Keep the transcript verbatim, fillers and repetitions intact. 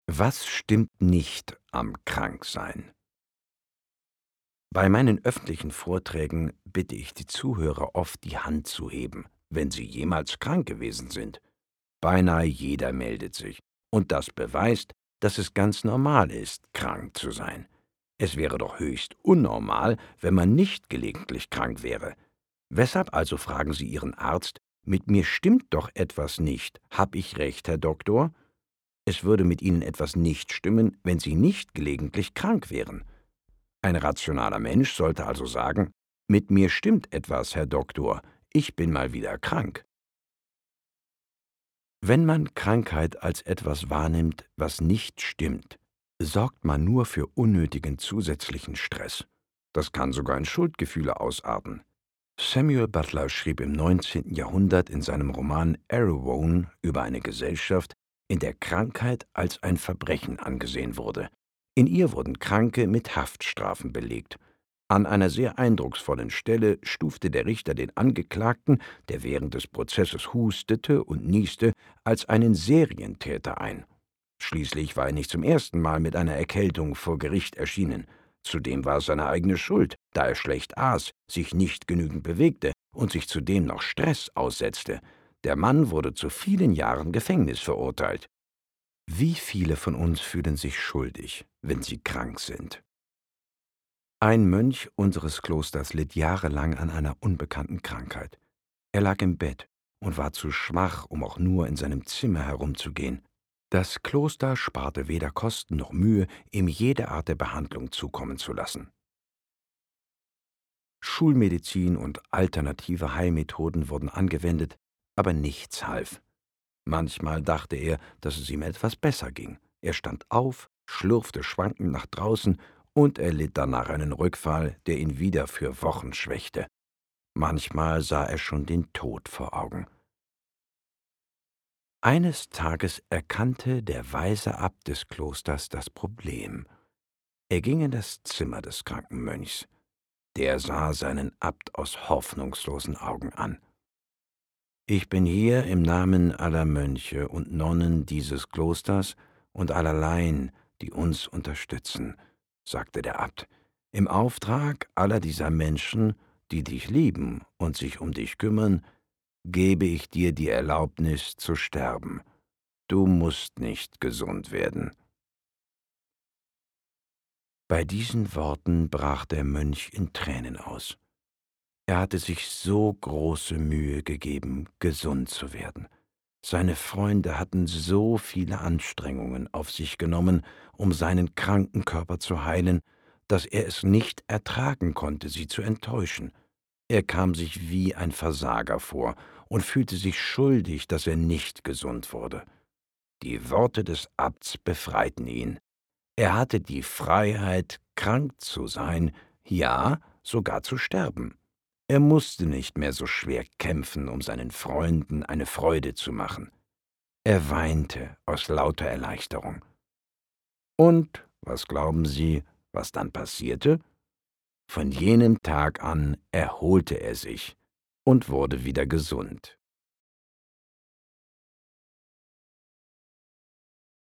Was stimmt nicht am Kranksein? Bei meinen öffentlichen Vorträgen bitte ich die Zuhörer oft, die Hand zu heben, wenn sie jemals krank gewesen sind. Beinahe jeder meldet sich. Und das beweist, dass es ganz normal ist, krank zu sein. Es wäre doch höchst unnormal, wenn man nicht gelegentlich krank wäre. Weshalb also fragen Sie Ihren Arzt: „Mit mir stimmt doch etwas nicht. Hab ich recht, Herr Doktor?“ Es würde mit Ihnen etwas nicht stimmen, wenn Sie nicht gelegentlich krank wären. Ein rationaler Mensch sollte also sagen: „Mit mir stimmt etwas, Herr Doktor. Ich bin mal wieder krank.“ Wenn man Krankheit als etwas wahrnimmt, was nicht stimmt, sorgt man nur für unnötigen zusätzlichen Stress. Das kann sogar in Schuldgefühle ausarten. Samuel Butler schrieb im neunzehnten Jahrhundert in seinem Roman Erewhon über eine Gesellschaft, in der Krankheit als ein Verbrechen angesehen wurde. In ihr wurden Kranke mit Haftstrafen belegt. An einer sehr eindrucksvollen Stelle stufte der Richter den Angeklagten, der während des Prozesses hustete und nieste, als einen Serientäter ein. Schließlich war er nicht zum ersten Mal mit einer Erkältung vor Gericht erschienen. Zudem war es seine eigene Schuld, da er schlecht aß, sich nicht genügend bewegte und sich zudem noch Stress aussetzte. Der Mann wurde zu vielen Jahren Gefängnis verurteilt. Wie viele von uns fühlen sich schuldig, wenn sie krank sind? Ein Mönch unseres Klosters litt jahrelang an einer unbekannten Krankheit. Er lag im Bett und war zu schwach, um auch nur in seinem Zimmer herumzugehen. Das Kloster sparte weder Kosten noch Mühe, ihm jede Art der Behandlung zukommen zu lassen. Schulmedizin und alternative Heilmethoden wurden angewendet, aber nichts half. Manchmal dachte er, dass es ihm etwas besser ging. Er stand auf, schlurfte schwankend nach draußen und erlitt danach einen Rückfall, der ihn wieder für Wochen schwächte. Manchmal sah er schon den Tod vor Augen. Eines Tages erkannte der weise Abt des Klosters das Problem. Er ging in das Zimmer des kranken Mönchs. Der sah seinen Abt aus hoffnungslosen Augen an. »Ich bin hier im Namen aller Mönche und Nonnen dieses Klosters und aller Laien, die uns unterstützen«, sagte der Abt, »im Auftrag aller dieser Menschen, die dich lieben und sich um dich kümmern, gebe ich dir die Erlaubnis zu sterben. Du musst nicht gesund werden.« Bei diesen Worten brach der Mönch in Tränen aus. Er hatte sich so große Mühe gegeben, gesund zu werden. Seine Freunde hatten so viele Anstrengungen auf sich genommen, um seinen kranken Körper zu heilen, dass er es nicht ertragen konnte, sie zu enttäuschen. Er kam sich wie ein Versager vor und fühlte sich schuldig, dass er nicht gesund wurde. Die Worte des Abts befreiten ihn. Er hatte die Freiheit, krank zu sein, ja, sogar zu sterben. Er musste nicht mehr so schwer kämpfen, um seinen Freunden eine Freude zu machen. Er weinte aus lauter Erleichterung. Und, was glauben Sie, was dann passierte? Von jenem Tag an erholte er sich und wurde wieder gesund.